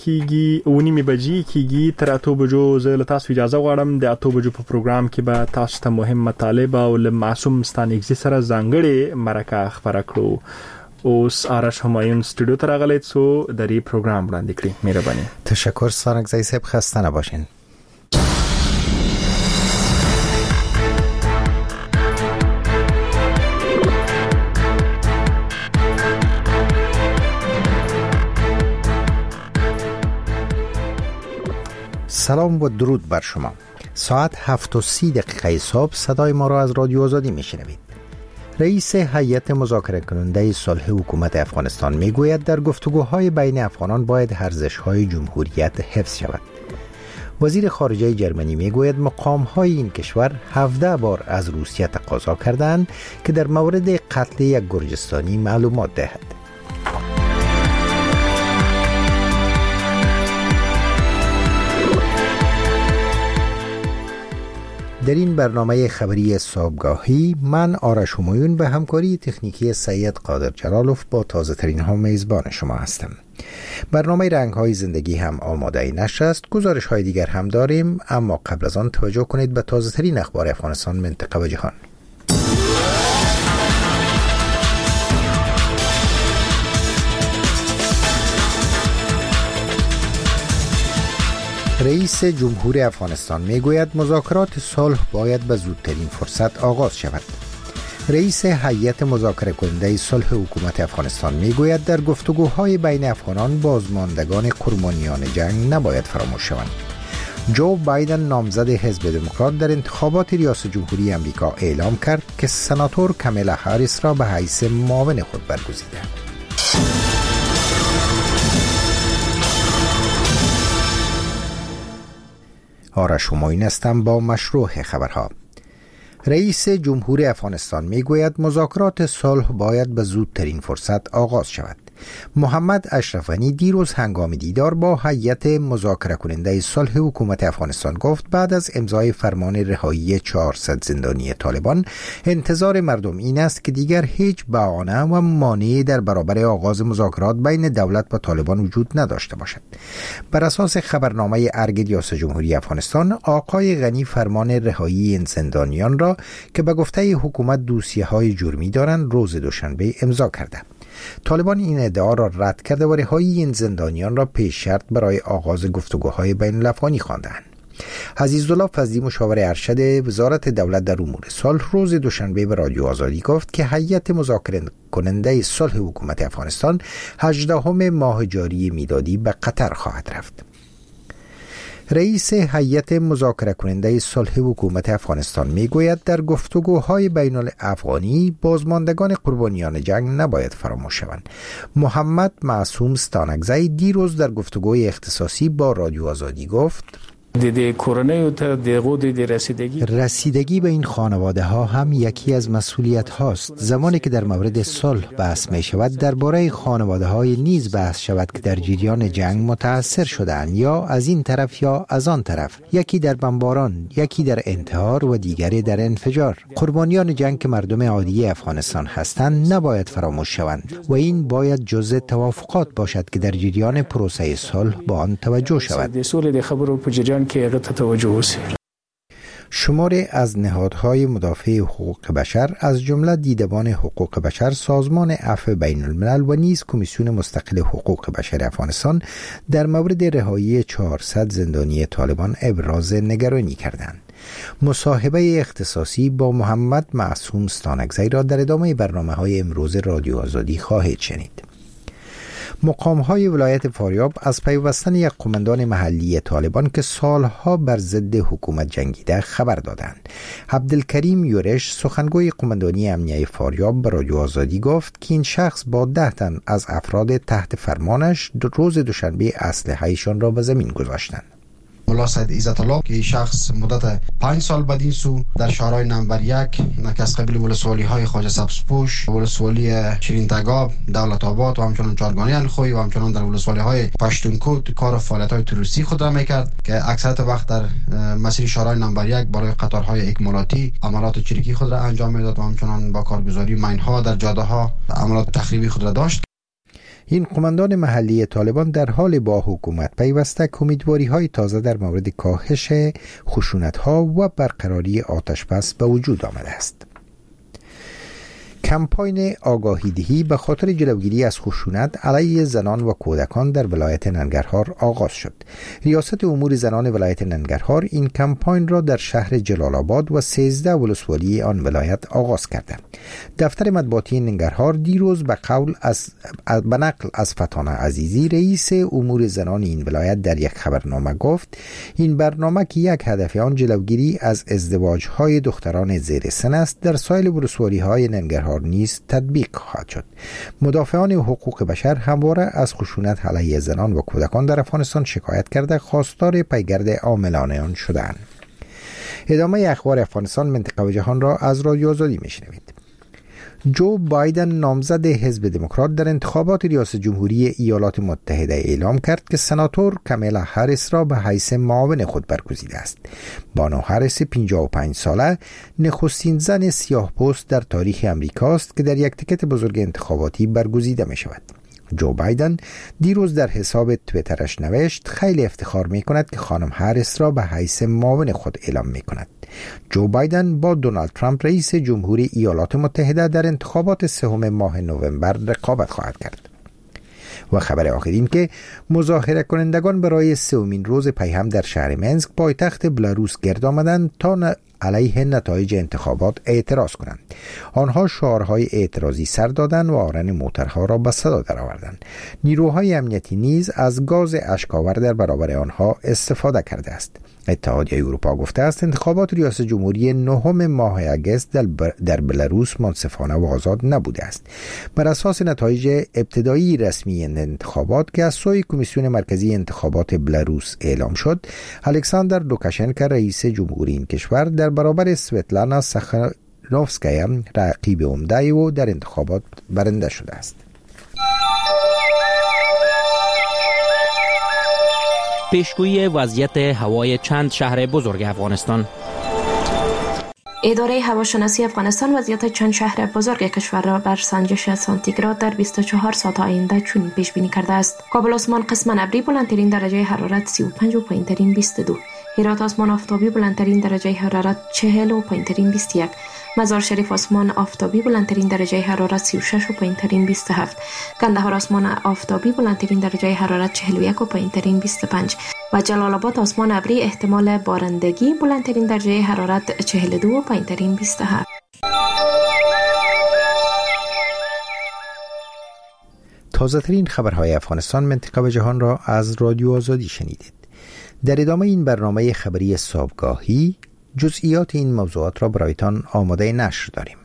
کیږي 9:30 بجې کیږي تر 8 بجو. زه له تاسو اجازه غواړم د 8 بجو په پروګرام کې به تاسو ته مهم مطالب او له معصوم ستانګزي سره ځانګړي مرکه خبره کړو. اوس آرش همایون استودیو ته راغلی څو د دې پروګرام وړاندې کړي. مهرباني. تشکر ستانګزي صاحب، خسته نباشین. سلام و درود بر شما. ساعت 7:30 صبح صدای ما را از رادیو آزادی میشنوید. رئیس هیئت مذاکره کننده صلح حکومت افغانستان میگوید در گفتگوهای بین افغانان باید ارزش‌های جمهوریت حفظ شود. وزیر خارجه جرمنی میگوید مقام‌های این کشور 17 بار از روسیه تقاضا کردند که در مورد قتل یک گرجستانی معلومات دهد. در این برنامه خبری صبحگاهی من آرش همایون به همکاری تکنیکی سید قادر جلالوف با تازه ترین ها میزبان شما هستم. برنامه رنگ های زندگی هم آماده نشر است. گزارش های دیگر هم داریم، اما قبل از آن توجه کنید به تازه ترین اخبار افغانستان، منطقه و جهان. رئیس جمهور افغانستان میگوید مذاکرات صلح باید به زودترین فرصت آغاز شود. رئیس هیئت مذاکره کننده صلح حکومت افغانستان میگوید در گفتگوهای بین افغانان بازماندگان قربانیان جنگ نباید فراموش شوند. جو بایدن نامزد حزب دموکرات در انتخابات ریاست جمهوری آمریکا اعلام کرد که سناتور کاملا هاریس را به حیث معاون خود برگزیده. آرش همایون هستم با مشروع خبرها. رئیس جمهور افغانستان میگوید مذاکرات صلح باید به زودترین فرصت آغاز شود. محمد اشرف غنی دیروز هنگام دیدار با هیئت مذاکره کننده صلح حکومت افغانستان گفت بعد از امضای فرمان رهایی 400 زندانی طالبان انتظار مردم این است که دیگر هیچ بهانه و مانعی در برابر آغاز مذاکرات بین دولت و طالبان وجود نداشته باشد. بر اساس خبرنامه ارگ ریاست جمهوری افغانستان، آقای غنی فرمان رهایی این زندانیان را که به گفته حکومت دوسیه‌های جرمی دارند روز دوشنبه امضا کرده. طالبان این ادعا را رد کرده و رهایی این زندانیان را پیش شرط برای آغاز گفتگوهای بین الافغانی خواندند. عزیزالله فضلی مشاور ارشد وزارت دولت در امور صلح روز دوشنبه به رادیو آزادی گفت که هیئت مذاکره کننده صلح حکومت افغانستان 18 ماه جاری میلادی به قطر خواهد رفت. رئیس هیئت مذاکره کننده صلح حکومت افغانستان میگوید در گفتگوهای بین الافغانی بازماندگان قربانیان جنگ نباید فراموش شوند. محمد معصوم ستانکزی دیروز در گفتگوی اختصاصی با رادیو آزادی گفت رسیدگی به این خانواده ها هم یکی از مسئولیت هاست. زمانی که در مورد صلح بحث می شود درباره خانواده های نیز بحث شود که در جریان جنگ متاثر شدند، یا از این طرف یا از آن طرف، یکی در بمباران، یکی در انتحار و دیگری در انفجار. قربانیان جنگ که مردم عادی افغانستان هستند نباید فراموش شوند و این باید جزء توافقات باشد که در جریان پروسه صلح با آن توجه شود. شماری از نهادهای مدافع حقوق بشر از جمله دیدبان حقوق بشر، سازمان عفو بین الملل و نیز کمیسیون مستقل حقوق بشر افغانستان در مورد رهایی 400 زندانی طالبان ابراز نگرانی کردند. مصاحبه اختصاصی با محمد معصوم ستانکزی را در ادامه برنامه‌های امروز رادیو آزادی خواهید شنید. مقام‌های ولایت فاریاب از پیوستن یک قماندان محلی طالبان که سالها بر ضد حکومت جنگیده خبر دادند. عبدالکریم یورش سخنگوی قماندانی امنیه فاریاب به رادیو آزادی گفت که این شخص با 10 تن از افراد تحت فرمانش روز دوشنبه اسلحه‌شان را به زمین گذاشتند. ملا سید عزت الله که شخص مدت 5 سال بدین سو در شهرهای نمبر 1 از قبیل ولسوالی های خواجه سبزپوش، ولسوالی شیرین تگاب، دولت آباد و همچنان چارگانی الخوی و همچنان در ولسوالی های پشتونکوت کار فعالیت های تروریستی خود را میکرد که اکثریت وقت در مسیر شهرهای نمبر 1 برای قطارهای اکمالاتی عملیات چریکی خود را انجام میداد و همچنان با کارگزاری ماین ها در جاده ها عملیات تخریبی خود را داشت. این قماندان محلی طالبان در حال با حکومت پیوستک امیدواری‌های تازه در مورد کاهش خشونت‌ها و برقراری آتش‌بس به وجود آمده است. کمپاین آگاهی‌دهی به خاطر جلوگیری از خشونت علیه زنان و کودکان در ولایت ننگرهار آغاز شد. ریاست امور زنان ولایت ننگرهار این کمپاین را در شهر جلال آباد و 13 ولسوالی آن ولایت آغاز کرده. دفتر مطبوعاتی ننگرهار دیروز به نقل از فتانه عزیزی رئیس امور زنان این ولایت در یک خبرنامه گفت این برنامه که یک هدف آن جلوگیری از ازدواج‌های دختران زیر سن است در سایر ولسوالی‌های ننگرهار نیز تطبیق خواهد شد. مدافعان حقوق بشر همواره از خشونت علیه زنان و کودکان در افغانستان شکایت کرده خواستار پیگرد عاملان آن شدند. ادامه اخبار افغانستان، منطقه و جهان را از رادیو آزادی میشنوید. جو بایدن نامزد حزب دموکرات در انتخابات ریاست جمهوری ایالات متحده اعلام کرد که سناتور کامیلا هریس را به حیث معاون خود برگزیده است. بانو هریس 55 ساله نخستین زن سیاه‌پوست در تاریخ امریکا است که در یک تیکت بزرگ انتخاباتی برگزیده می شود. جو بایدن دیروز در حساب توییترش نوشت خیلی افتخار می کند که خانم هریس را به حیث معاون خود اعلام می کند. جو بایدن با دونالد ترامپ رئیس جمهوری ایالات متحده در انتخابات سوم ماه نوامبر رقابت خواهد کرد. و خبر آخر این که مظاهره کنندگان برای سومین روز پیهم در شهر منسک پایتخت بلاروس گرد آمدند تا علیه نتایج انتخابات اعتراض کنند. آنها شعارهای اعتراضی سر دادند و آرن موترها را به صدا درآوردند. نیروهای امنیتی نیز از گاز اشک‌آور در برابر آنها استفاده کرده است. اتحادیه اروپا گفته است انتخابات ریاست جمهوری 9 ماه اگست در بلاروس منصفانه و آزاد نبوده است. بر اساس نتایج ابتدایی رسمی انتخابات که از سوی کمیسیون مرکزی انتخابات بلاروس اعلام شد، الکساندر لوکاشنکو رئیس جمهوری این کشور در برابر سویتلانا ساخانوفسکایا رقیب عمده او در انتخابات برنده شده است. پیشگویی وضعیت هوای چند شهر بزرگ افغانستان. اداره هواشناسی افغانستان وضعیت چند شهر بزرگ کشور را بر سنجش سانتیگراد در 24 ساعت آینده چنین پیش بینی کرده است: کابل آسمان قسما ابری بلندترین درجه حرارت 35 و پایینترین 22، هرات آسمان آفتابی بلندترین درجه حرارت 40 و پایینترین 21، مزار شریف آسمان آفتابی بلندترین درجه حرارت 36 و پایینترین 27، کندهار آسمان آفتابی بلندترین درجه حرارت 41 و پایینترین 25 و جلال آباد آسمان ابری احتمال بارندگی بلندترین درجه حرارت 42 و پایینترین 27. تازه ترین خبرهای افغانستان، منطقه و جهان را از رادیو آزادی شنیدید. در ادامه این برنامه خبری صبحگاهی جزئیات این موضوعات را برایتان آماده نشر داریم.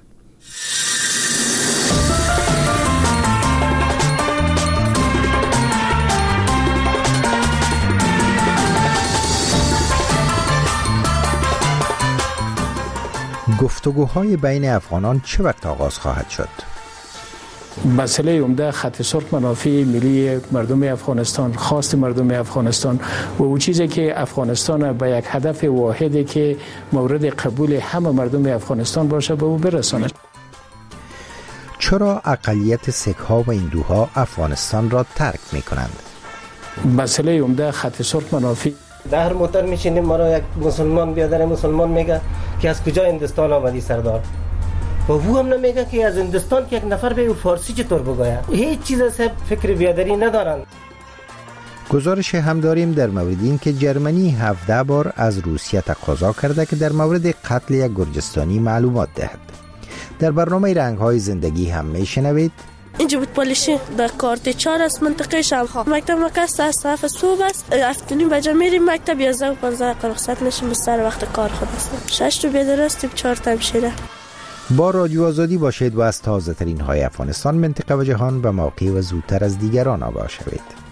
گفتگوهای بین افغانان چه وقت آغاز خواهد شد؟ مسئله عمده خط سرخ منافع ملی مردم افغانستان، خواست مردم افغانستان و او چیزی که افغانستان به یک هدف واحدی که مورد قبول همه مردم افغانستان باشه به او برساند. چرا اقلیت سک‌ها و هندوها افغانستان را ترک می‌کنند؟ مسئله عمده خط سرخ منافع. در هر موتر میشینیم ما را یک مسلمان بیادر مسلمان میگه که از کجا هندوستان آمدی سردار، و او هم نمیگه که از هندوستان که یک نفر به فارسی چطور بگوید. هیچ چیز از فکر بیادری ندارند. گزارش هم داریم در مورد این که جرمنی 17 بار از روسیه تقاضا کرده که در مورد قتل یک گرجستانی معلومات دهد. در برنامه رنگ‌های زندگی هم میشنوید اینجا بود پالیشی در کارت 4 از منطقه شمخا مکتب مکست از صرف صبح است، افتونی بجا میریم مکتب 11 و 15 رخصت میشیم به سر وقت کار خود است. 6 تا بیدار هستیم 4 تا میشیره. با رادیو آزادی باشید و از تازه ترین های افغانستان، منطقه و جهان به موقع و زودتر از دیگران آگاه شوید.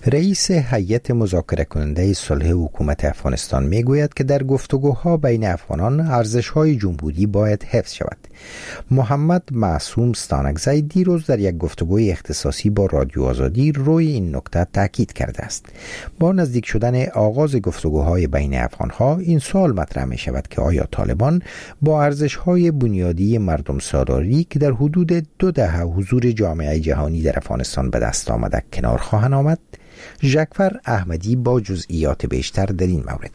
رئیس هیئت مذاکره کننده صلح حکومت افغانستان میگوید که در گفتگوها بین افغانان ارزش‌های جمهوری باید حفظ شود. محمد معصوم ستانکزی دیروز در یک گفتگوی اختصاصی با رادیو آزادی روی این نکته تاکید کرده است. با نزدیک شدن آغاز گفتگوهای بین افغان‌ها این سوال مطرح می شود که آیا طالبان با ارزش‌های بنیادی مردم سالاری که در حدود 2 دهه حضور جامعه جهانی در افغانستان به دست آمده کنار خواهند آمد؟ ژکفر احمدی با جزئیات بیشتر در این مورد.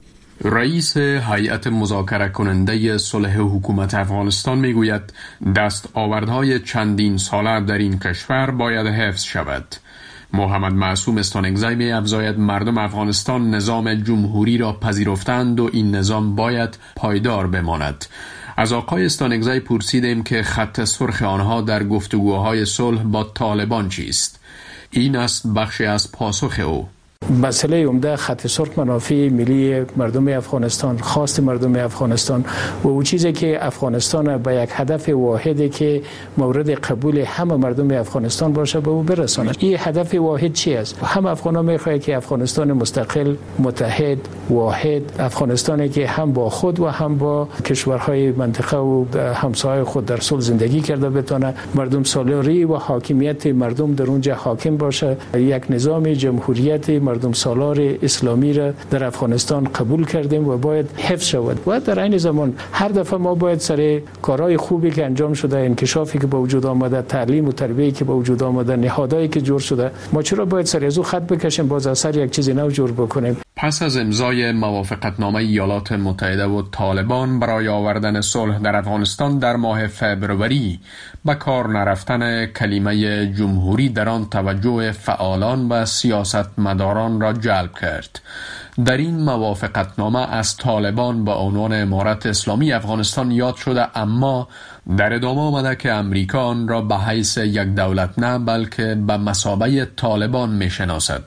رئیس هیئت مذاکره کننده صلح حکومت افغانستان میگوید دستاوردهای چندین ساله در این کشور باید حفظ شود. محمد معصوم استانکزی می افزاید مردم افغانستان نظام جمهوری را پذیرفتند و این نظام باید پایدار بماند. از آقای استانکزی پرسیدیم که خط سرخ آنها در گفتگوهای صلح با طالبان چیست؟ این است بخشی از پاسخ او. مسئله عمده خط سرخ منافع ملی مردم افغانستان، خواست مردم افغانستان و اون چیزی که افغانستان به یک هدف واحدی که مورد قبول همه مردم افغانستان باشه به او برساند. این هدف واحد چی است؟ همه افغانان میخواهند که افغانستان مستقل، متحد، واحد، افغانستانی که هم با خود و هم با کشورهای منطقه و همسایه خود در صلح زندگی کرده بتونه، مردم سالاری و حاکمیت مردم در اونجا حاکم باشه. یک نظام جمهوریت مردم سالار اسلامی را در افغانستان قبول کردیم و باید حفظ شود. و در این زمان هر دفعه ما باید سر کارهای خوبی که انجام شده، انکشافی که به وجود آمده، تعلیم و تربیتی که به وجود آمده، نهادهایی که جور شده، ما چرا باید سر از او خط بکشیم باز از سر یک چیز نو جور بکنیم؟ پس از امضای موافقتنامه ایالات متحده و طالبان برای آوردن صلح در افغانستان در ماه فبروری، به کار نرفتن کلمه جمهوری در آن توجه فعالان و سیاستمداران را جلب کرد. در این موافقتنامه از طالبان با عنوان امارت اسلامی افغانستان یاد شده، اما در ادامه آمده که امریکا آن را به حیث یک دولت نه بلکه به مثابه طالبان میشناسد.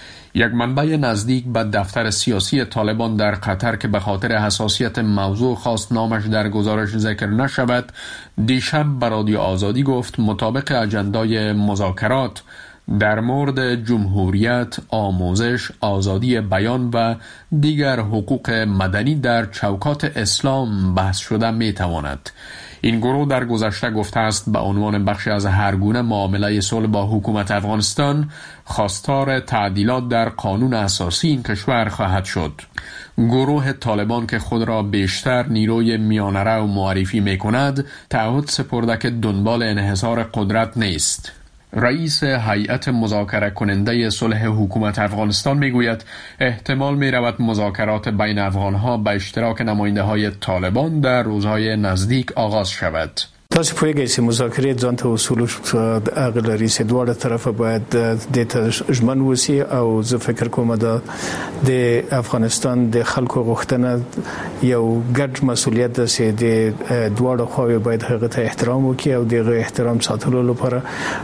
یک منبع نزدیک به دفتر سیاسی طالبان در قطر که به خاطر حساسیت موضوع خواست نامش در گزارش ذکر نشود، دیشب به رادیو آزادی گفت مطابق اجندای مذاکرات در مورد جمهوریت، آموزش، آزادی بیان و دیگر حقوق مدنی در چوکات اسلام بحث شده میتواند. این گروه در گذشته گفته است به عنوان بخشی از هر گونه معامله صلح با حکومت افغانستان خواستار تعدیلات در قانون اساسی این کشور خواهد شد. گروه طالبان که خود را بیشتر نیروی میانه رو معرفی میکند، تعهد سپرده که دنبال انحصار قدرت نیست. رئیس هیئت مذاکره کننده صلح حکومت افغانستان میگوید احتمال میرود مذاکرات بین افغانها به اشتراک نماینده های طالبان در روزهای نزدیک آغاز شود. تاسو پوهیږئ چې مذاکرې ځان ته اصول عقل لري چې دواړه طرفه باید د ته ژمن وسی او زه فکر کوم د افغانستان د خلکو غوښتنه یو ګډ مسؤلیت ده چې د دواړو خواوې باید هغه ته احترام وکړي او دغه احترام ساتلو لپاره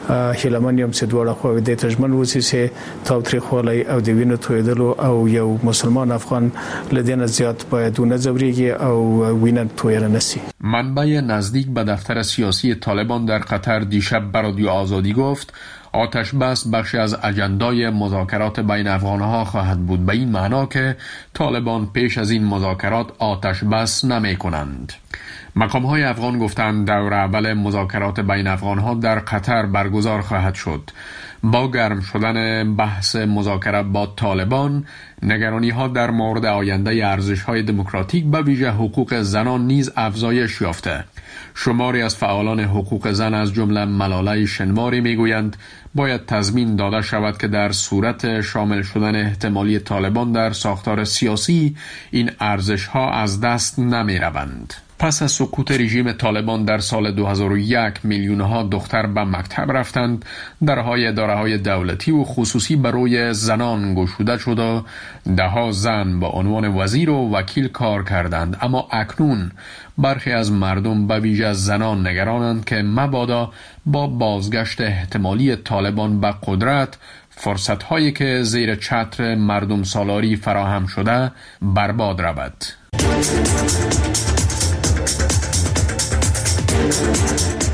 هیلمن یم چې دواړه خواوې د ته ژمن وسی چې تاوتریخوالی او د وینو تویدلو او یو مسلمان افغان لدین زیات باید ونه ځوريږي او وینه تویره نشي. منبع نزدیک به دفتر سیاسی طالبان در قطر دیشب به رادیو آزادی گفت آتش بس بخشی از اجندای مذاکرات بین افغانها خواهد بود، به این معنا که طالبان پیش از این مذاکرات آتش بس نمی کنند. مقام‌های افغان گفتند دور اول مذاکرات بین افغانها در قطر برگزار خواهد شد. با گرم شدن بحث مذاکره با طالبان، نگرانی‌ها در مورد آینده ارزش‌های دموکراتیک به ویژه حقوق زنان نیز افزایش یافته. شماری از فعالان حقوق زن از جمله ملاله شنواری میگویند باید تضمین داده شود که در صورت شامل شدن احتمالی طالبان در ساختار سیاسی این ارزش‌ها از دست نمی‌روند. پس از سقوط رژیم طالبان در سال 2001 میلیون‌ها دختر به مکتب رفتند، درهای اداره‌های دولتی و خصوصی برای زنان گشوده شد و ده‌ها زن با عنوان وزیر و وکیل کار کردند. اما اکنون برخی از مردم به ویژه زنان نگرانند که مبادا با بازگشت احتمالی طالبان به قدرت فرصت‌هایی که زیر چتر مردم سالاری فراهم شده برباد رود.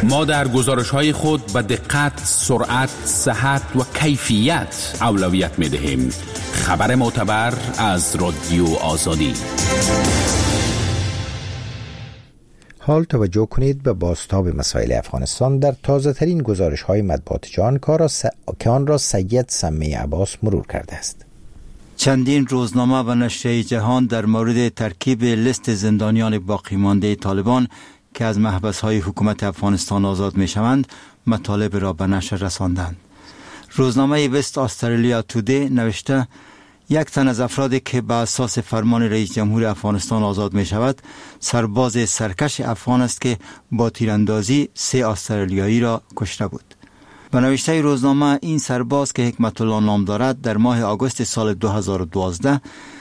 ما در گزارش‌های خود به دقت، سرعت، صحت و کیفیت اولویت می‌دهیم. خبر معتبر از رادیو آزادی. حال توجه کنید به بازتاب مسائل افغانستان در تازه ترین گزارش‌های مطبوعات جهان که آن را سید سمی عباس مرور کرده است. چندین روزنامه و نشریه جهان در مورد ترکیب لیست زندانیان باقی مانده طالبان که از محبس‌های حکومت افغانستان آزاد می‌شوند مطالب را به نشر رساندند. روزنامه وست استرالیا تودی نوشته یک تن از افرادی که به اساس فرمان رئیس جمهور افغانستان آزاد می شود سرباز سرکش افغان است که با تیراندازی 3 استرالیایی را کشته بود. به نوشته روزنامه این سرباز که حکمت الله نام دارد در ماه آگوست سال 2012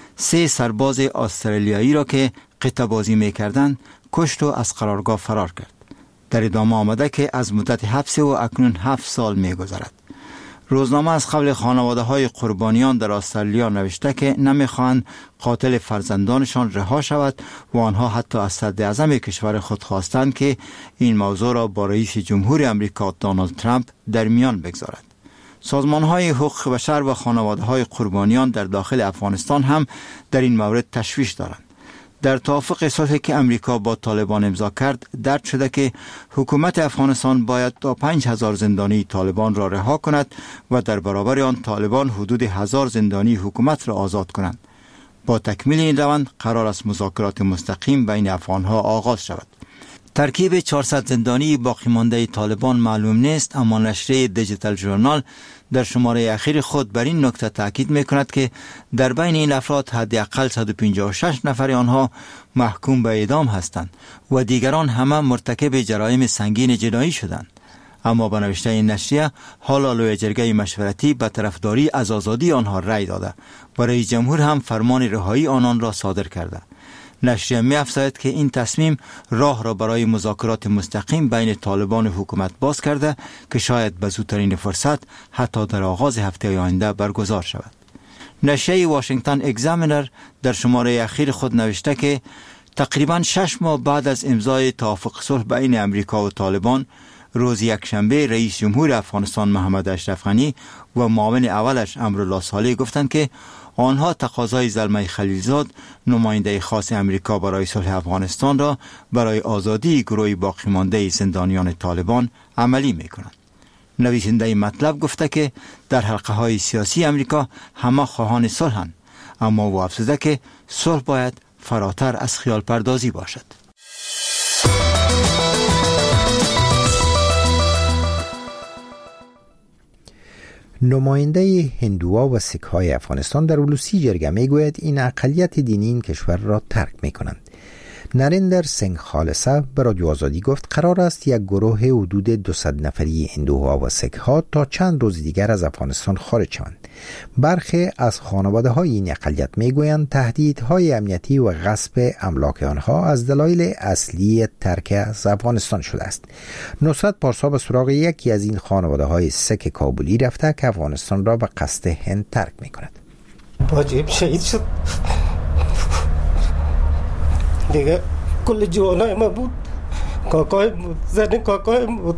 3 سرباز استرالیایی را که قطع بازی می کردند کشت و از قرارگاه فرار کرد. در ادامه آمده که از مدت حبس و اکنون 7 سال می گذرد. روزنامه از قبل خانواده های قربانیان در استرالیا نوشته که نمیخواهند قاتل فرزندانشان رها شود و آنها حتی از صدر اعظم کشور خود خواستند که این موضوع را با رئیس جمهور امریکا دونالد ترامپ در میان بگذارد. سازمان های حقوق بشر و خانواده های قربانیان در داخل افغانستان هم در این مورد تشویش دارند. در توافق صلحی که امریکا با طالبان امضا کرد درج شده که حکومت افغانستان باید تا 5000 زندانی طالبان را رها کند و در برابر آن طالبان حدود 1000 زندانی حکومت را آزاد کنند. با تکمیل این روند قرار است مذاکرات مستقیم بین افغانها آغاز شود. ترکیب 400 زندانی باقی مانده طالبان معلوم نیست، اما نشریه دیجیتال ژورنال در شماره اخیر خود بر این نکته تاکید می‌کند که در بین این افراد حداقل 156 نفر آنها محکوم به اعدام هستند و دیگران همه مرتکب جرایم سنگین جنایی شدند. اما به نوشته این نشریه حالا لوی جرگه مشورتی به طرفداری از آزادی آنها رأی داده و رئیس جمهور هم فرمان رهایی آنان را صادر کرده. نشریه می‌افزاید که این تصمیم راه را برای مذاکرات مستقیم بین طالبان و حکومت باز کرده که شاید به زودترین فرصت حتی در آغاز هفته آینده برگزار شود. نشریه واشنگتن اگزامینر در شماره اخیر خود نوشته که تقریباً 6 ماه بعد از امضای توافق صلح بین امریکا و طالبان، روز یکشنبه رئیس جمهور افغانستان محمد اشرف غنی و معاون اولش امرالله صالح گفتند که آنها تقاضای زلمه خلیلزاد نماینده خاص امریکا برای صلح افغانستان را برای آزادی گروه باقی مانده زندانیان طالبان عملی می‌کنند. نویسنده این مطلب گفته که در حلقه های سیاسی امریکا همه خواهان صلحند، اما او افزوده که صلح باید فراتر از خیال پردازی باشد. نماینده هندوها و سیک‌های افغانستان در ولوسی جرگه میگوید این اقلیت دینی این کشور را ترک میکنند. نریندر سنگ خالصه به رادیو آزادی گفت قرار است یک گروه حدود 200 نفری هندوها و سیک‌ها تا چند روز دیگر از افغانستان خارج شوند. برخی از خانواده‌های این اقلیت میگویند تهدیدهای امنیتی و غصب املاک آنها از دلایل اصلی ترک از افغانستان شده است. نصرت پارسا به سراغ یکی از این خانواده‌های سیک کابلی رفته که افغانستان را به قصد هند ترک می‌کند. واجب شهید شد. دیگه کل جوانای ما بود، کاکای بود، زن کاکای بود.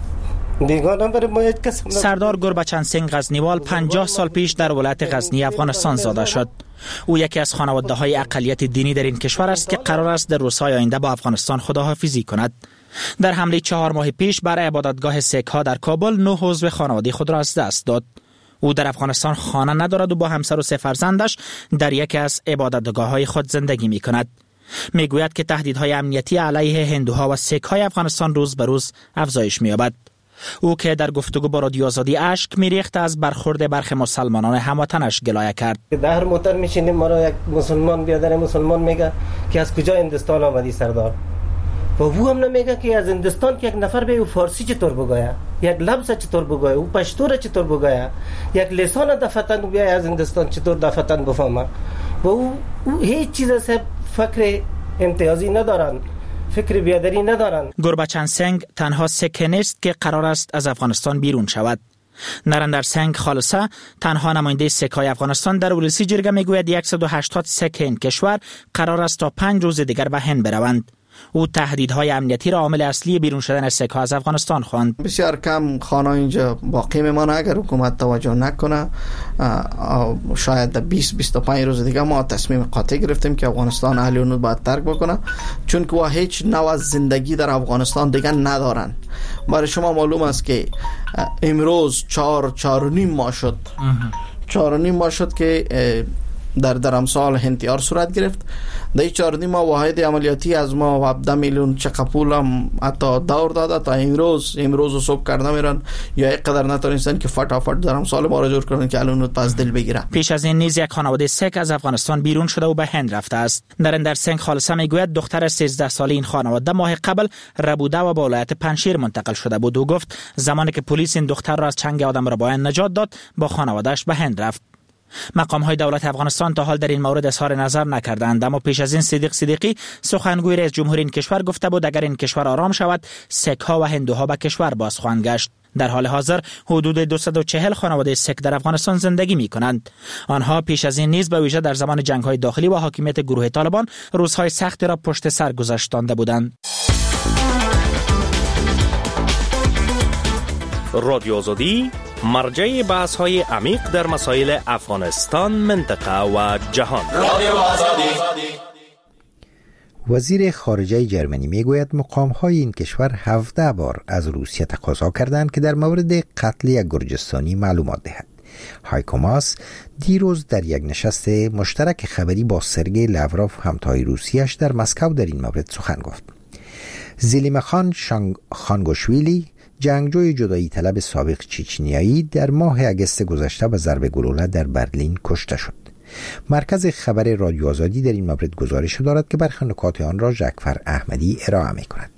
سردار گربچن سنگ غزنیوال 50 سال پیش در ولایت غزنی افغانستان زاده شد. او یکی از خانواده‌های اقلیت دینی در این کشور است که قرار است در روزهای آینده با افغانستان خداحافظی کند. در حمله 4 ماه پیش بر عبادتگاه سیک‌ها در کابل 9 عضو خانواده خود را از دست داد. او در افغانستان خانه ندارد و با همسر و 3 فرزندش در یکی از عبادتگاه‌های خود زندگی می‌کند. میگوید که تهدیدهای امنیتی علیه هندوها و سیک‌های افغانستان روز به روز افزایش می‌یابد. او که در گفتگو با رادیو آزادی اشک میریخت از برخورد برخی مسلمانان هموطنش گلایه کرد. در موتر میشینیم ما را یک مسلمان بیادر مسلمان میگه که از کجا هندوستان آمدی سردار، و او هم نمیگه که از هندوستان که یک نفر به فارسی چطور بگویه، یک لفظ چطور بگویه، او پشتو را چطور بگویه، یک لسان دفتن بیای از هندوستان چطور دفتن بفهمه. و او هیچ چیز از فکر امتیازی ندارن، فکر بیادری ندارن. گربچن سنگ تنها سیک نیست که قرار است از افغانستان بیرون شود. نریندر سنگ خالصه تنها نماینده سیک‌های افغانستان در ولسی جرگه میگوید 180 سیک این کشور قرار است تا 5 روز دیگر به هند بروند. او تهدیدهای امنیتی را عامل اصلی بیرون شدن سک‌ها از افغانستان خواند. بسیار کم خانه اینجا باقی میمانه اگر حکومت توجه نکنه. شاید 20-25 روز دیگه ما تصمیم قاطع گرفتیم که افغانستان اهل اون باید ترک بکنه، چون که هیچ نوع از زندگی در افغانستان دیگه ندارن. برای شما معلوم است که امروز 4.5 ماه شد 4.5 ماه شد که در امسال انتحار صورت گرفت. در 4.5 ماه واحد عملیاتی از ما 17 میلیون چقه پول هم حتی دور داده تا امروز صبح کرده میرن یا اینقدر نتونستن که فटाफट در امسال ما را جور کنن که الان پس دل بگیرن. پیش از این نیز یک خانواده سک از افغانستان بیرون شده و به هند رفته است. نریندر سنگ خالصه میگوید دختر 13 ساله این خانواده ماه قبل ربوده و با ولایت پنشیر منتقل شده بود و گفت زمانی که پلیس این دختر را از چنگ آدم ربایان نجات داد با خانواده‌اش به هند رفت. مقام‌های دولت افغانستان تا حال در این مورد اظهار نظر نکردند، اما پیش از این صدیقی سخنگوی رئیس جمهور این کشور گفته بود اگر این کشور آرام شود سک‌ها و هندوها به کشور باز خواهند گشت. در حال حاضر حدود 240 خانواده سک در افغانستان زندگی می‌کنند. آنها پیش از این نیز به ویژه در زمان جنگ‌های داخلی و حاکمیت گروه طالبان روزهای سختی را پشت سر گذاشتانده بودند. رادیو آزادی مرجع بحث‌های عمیق در مسائل افغانستان، منطقه و جهان. وزیر خارجه جرمنی میگوید مقام‌های این کشور 17 بار از روسیه تقاضا کردند که در مورد قتل یک گرجستانی معلومات دهد. هایکو ماس دیروز در یک نشست مشترک خبری با سرگئی لاوروف همتای روسیه‌اش در مسکو در این مورد سخن گفت. زلیمخان خانگوشویلی جنگجوی جدایی طلب سابق چچنیایی در ماه اگست گذشته به ضرب گلوله در برلین کشته شد. مرکز خبر رادیو آزادی در این مورد گزارش دارد که برخی نکات آن را جعفر احمدی ارائه می‌کند.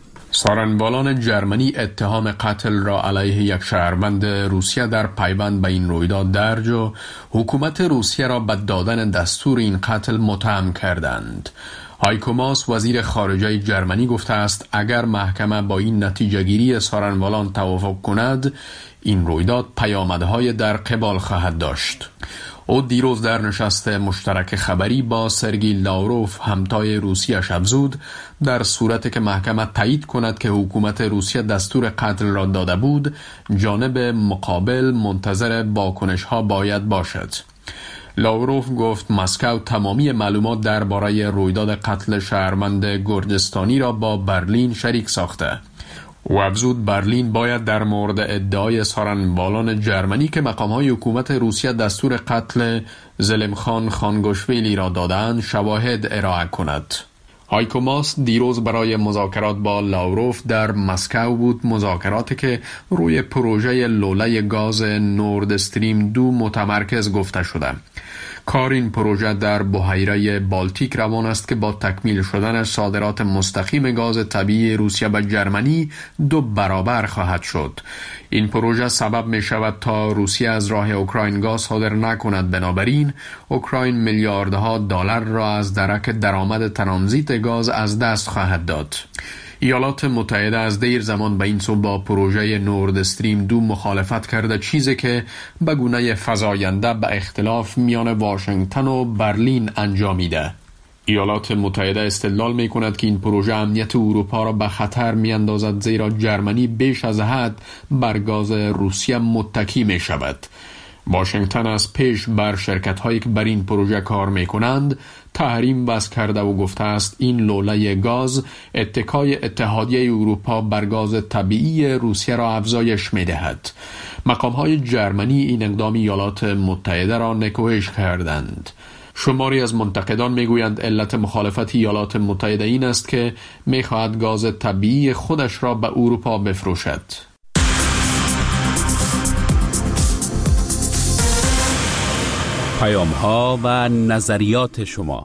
سارنوالان جرمنی اتهام قتل را علیه یک شهروند روسیه در پیوند به این رویداد درج و حکومت روسیه را به دادن دستور این قتل متهم کردند. هایکو ماس وزیر خارجه جرمنی گفته است اگر محکمه با این نتیجه گیری سارنوالان توافق کند این رویداد پیامدهای در قبال خواهد داشت. او دیروز در نشست مشترک خبری با سرگئی لاوروف همتای روسیه افزود در صورتی که محکمه تایید کند که حکومت روسیه دستور قتل را داده بود جانب مقابل منتظر واکنش‌ها باید باشد. لاوروف گفت مسکو تمامی معلومات درباره رویداد قتل شهروند گرجستانی را با برلین شریک ساخته. و افزود برلین باید در مورد ادعای سارنوالان جرمنی که مقام‌های حکومت روسیه دستور قتل زلیمخان خانگوشویلی را دادند شواهد ارائه کند. هایکو ماس دیروز برای مذاکرات با لاوروف در مسکو بود، مذاکراتی که روی پروژه لوله گاز نورد استریم 2 متمرکز گفته شده. کار این پروژه در بحیره بالتیک روان است که با تکمیل شدن صادرات مستقیم گاز طبیعی روسیه به جرمنی 2 برابر خواهد شد. این پروژه سبب می شود تا روسیه از راه اوکراین گاز صادر نکند، بنابراین اوکراین میلیاردها دلار را از درک درآمد ترانزیت گاز از دست خواهد داد. ایالات متحده از دیر زمان به این سو با پروژه نورد استریم 2 مخالفت کرده، چیزی که به گونه فزاینده به اختلاف میان واشنگتن و برلین انجامیده. ایالات متحده استدلال می کند که این پروژه امنیت اروپا را به خطر می اندازد، زیرا جرمنی بیش از حد بر گاز روسیه متکی می شود. واشنگتن از پیش بر شرکت‌هایی که بر این پروژه کار می‌کنند تحریم وضع کرده و گفته است این لوله گاز اتکای اتحادیه اروپا بر گاز طبیعی روسیه را افزایش می‌دهد. مقام‌های جرمنی این اقدام ایالات متحده را نکوهش کردند. شماری از منتقدان میگویند علت مخالفت ایالات متحده این است که می‌خواهد گاز طبیعی خودش را به اروپا بفروشد. پیام‌ها و نظریات شما.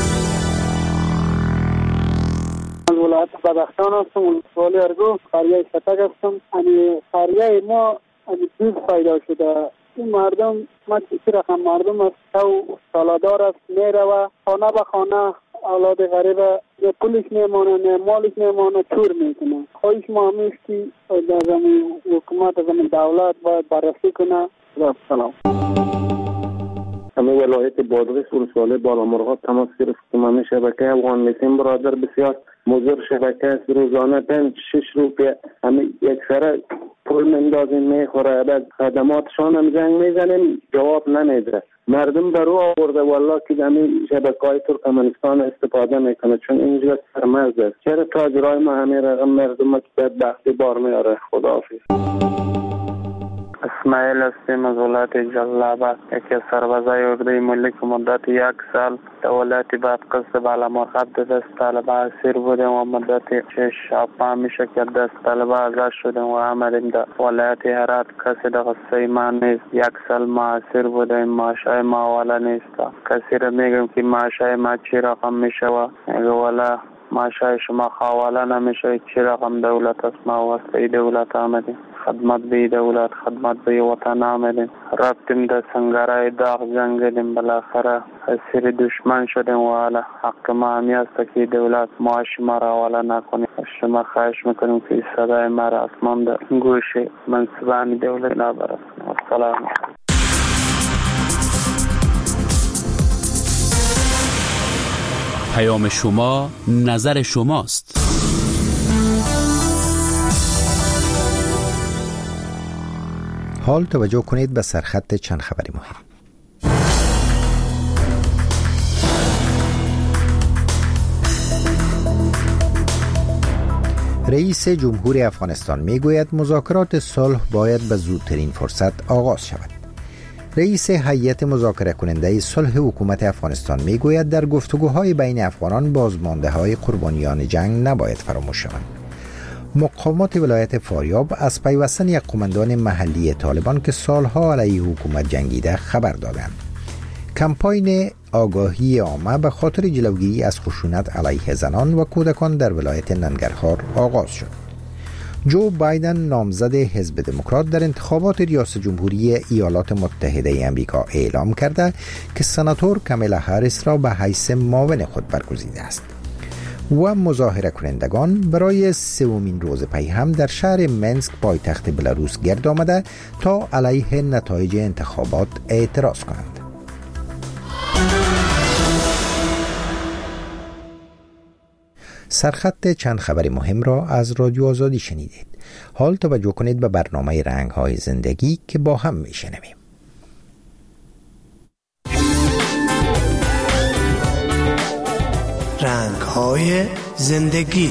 از ولایت بدخشان هستم، ولسوالی ارگو، قریه شتک هستم. قریه ما دوست پیدا شده. این مردم ما چیزی رقم مردم است تو سالادار است میره و خانه به خانه اولاد غریب نه پولش نمانه نه مالش نمانه چور میکنه. خواهش ما همیش که در زمین حکومت زمین دولت باید بررسی کنه. سلام. همه ولایت بادغیس ولسوالی بالامرغاب تماس گرفتم. همه شبکه افغان میسیم برادر بسیار مضر شبکه است. روزانه 5-6 روپیه همه یک سره پول مندازیم میخوره. بعد خدماتشان هم زنگ میزنیم جواب نمیده. مردم برو آورده والله که همین شبکه‌های ترکمنستان استفاده میکنه چون اینجا سرمرز است. چرا تاجرای ما همین رقم مردم که بدبختی بار میاره. خداحافظ. اسماعیل هستیم از ولایت جلال‌آباد. یکی از سربازای اردوی ملی که مدت 1 سال در ولایت بادغیس بالامرغاب در دست طالبان اسیر بودیم و مدت 6 میشه که دست طالبان آزاد شدیم و آمدیم در ولایت هرات. کسی در قصه ما نیست. 1 سال ما اسیر بودیم. معاشای ما والا نیست. کسی را میگم که معاشای ما چی رقم میشه و میگه والا معاشای شما خوالا نمیشه. چی رقم دولت است. ما واسطه دولت آمدیم. خدمت به دولت، خدمت به وطن آمدیم. رفتیم در سنگرهای داغ جنگیدیم. بالاخره اسیر دشمن شدیم و حالا حق ما همی است که دولت معاش ما را حواله نکنیم. شما خواهش میکنیم که صدای ما را اسمان در گوش منصبان دولت نبرد. السلام. پیام شما نظر شماست. حال توجه کنید به سرخط چند خبری مهم. رئیس جمهور افغانستان میگوید مذاکرات صلح باید به زودترین فرصت آغاز شود. رئیس هیئت مذاکره کننده صلح حکومت افغانستان میگوید در گفتگوهای بین افغانان بازمانده‌های قربانیان جنگ نباید فراموش شوند. مقامات ولایت فاریاب از پیوستن یک قماندان محلی طالبان که سالها علیه حکومت جنگیده خبر دادند. کمپاین آگاهی عامه به خاطر جلوگیری از خشونت علیه زنان و کودکان در ولایت ننگرهار آغاز شد. جو بایدن نامزد حزب دموکرات در انتخابات ریاست جمهوری ایالات متحده آمریکا اعلام کرده که سناتور کامالا هریس را به حیث معاون خود برگزیده است. و مظاهره کنندگان برای 3مین روز پی هم در شهر منسک پایتخت بلاروس گرد آمده تا علیه نتایج انتخابات اعتراض کنند. سرخط چند خبر مهم را از رادیو آزادی شنیدید. حال توجه کنید به برنامه رنگ‌های زندگی که با هم میشنویم. رنگ‌های زندگی.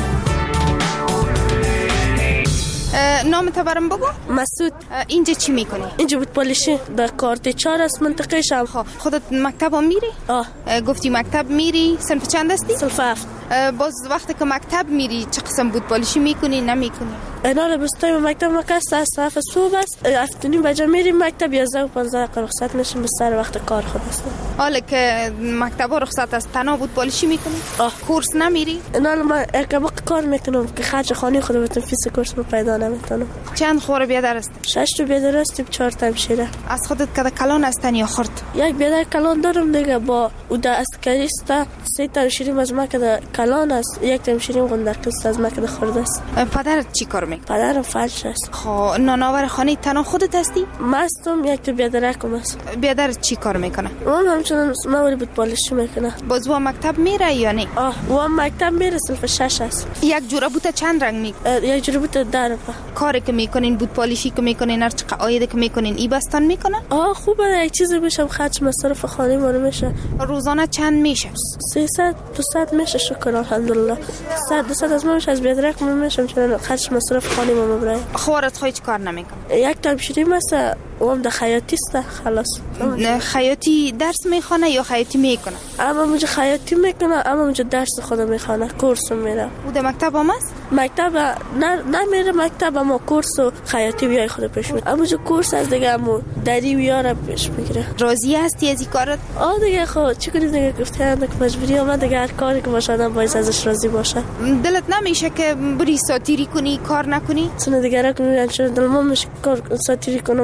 نام تو برام بگو. مسعود. اینجا چی میکنی؟ اینجا بود پالیشی به کارت 4 است منطقه شم. خودت مکتب هم میری؟ گفتی مکتب میری. صنف چند هستی؟ صنف 7. باز وقتی که مکتب میری چه قسم بود پالیشی میکنی نمیکنی؟ اینا رو بستایم مکتب مکست از طرف صبح است. 7:30 بجه میریم مکتب 11:15 رخصت میشیم به سر وقت کار خود است. حالا که مکتب رخصت است تنها بود پالیشی میکنی؟ کورس نمیری؟ اینا من یک کار میکنم که خرج خانه خود بتونم فیس کورس رو پیدا نمیتونم. چند خوره بیادر است؟ 6 تا بیادر است 4 تا همشیره. از خودت کده کلان هستن یا خرد؟ یک بیادر کلان دارم دیگه با او د اسکریست 3 تا همشیریم از ما کده کلان است. یک تا همشیریم گندقیست از ما کده خرد است. پدرت چی کار میکنه؟ پدرم فلج است. خب نانآور خانه تنها خودت هستی؟ مستم یک تا بیادرکم است. بیادرت چی کار میکنه؟ اون همچنان موری بود پالیشی میکنه. باز و مکتب میره یا نه؟ و مکتب میره صنف 6 است. یک جوره بوته چند رنگ میکنه؟ یک جوره بوته در کاری که میکنین بود پالیشی که میکنین هر چقدر عاید که میکنین ای بستان میکنه؟ خوبه یک چیزی بشم خرج مصرف خانه ما رو میشه. روزانه چند میشه؟ 300 200 میشه شکر الحمدلله. 100 200 از ما میشه از بیادرک میشم چون خرج مصرف خانه ما برای. خورت خواهی کار نمیکنه؟ یک تا شیریم است اون د خیاطی است خلاص. خیاطی درس میخونه یا خیاطی میکنه؟ اما مجه خیاطی میکنه اما مجه درس خود میخونه کورس میره. او در مکتب هم است؟ مکتب نه میره مکتب اما کورس و خیاطی بیای خود پیش میره. اما جو کورس از دیگه امو دری بیاره پیش میگیره. راضی هستی از این کارت؟ دیگه خود چی کنی دیگه گفتن که مجبوری اومد دیگه هر کاری که باشه آدم باید ازش راضی باشه. دلت نمیشه که بری ساتیری کنی کار نکنی؟ چون دیگه را کنی چون دلم میشه کار ساتیری کنم اما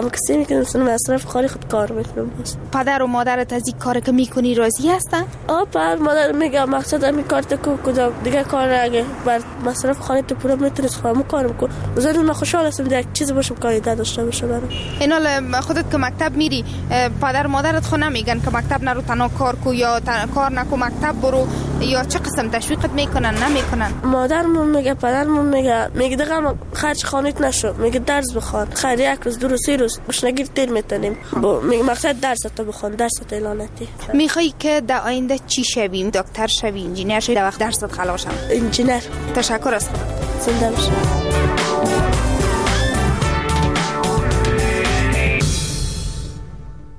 هم کسی میکنم سن مصرف خالی خود کار میکنم. پدر و مادرت از این کار که میکنی راضی هستن؟ پدر مادر میگه مقصد همین کار تو کجا دیگه کار اگه بر مصرف خانه تو پورا میتونی خودم کار میکنم. زدون من خوشحال هستم دیگه چیزی باشم کاری داشته باشه برام. اینا خودت که مکتب میری پدر مادرت خو نمیگن که مکتب نرو تنها کار کو یا کار نکو مکتب برو یا چه قسم تشویقت میکنن نمیکنن؟ مادرمون میگه پدرمون میگه دیگه خرج خانیت نشو، میگه درس بخوان. خیر یک روز دو روز سه روز گشنگیر تیر میتونیم. میگه مقصد درس تو بخوان، درس تو اعلانتی. میخوای که در آینده چی شوی؟ دکتر شوی، انجینیر شوی، در وقت درست خلاص شوی؟ انجینیر. تشکر است. زنده باشی.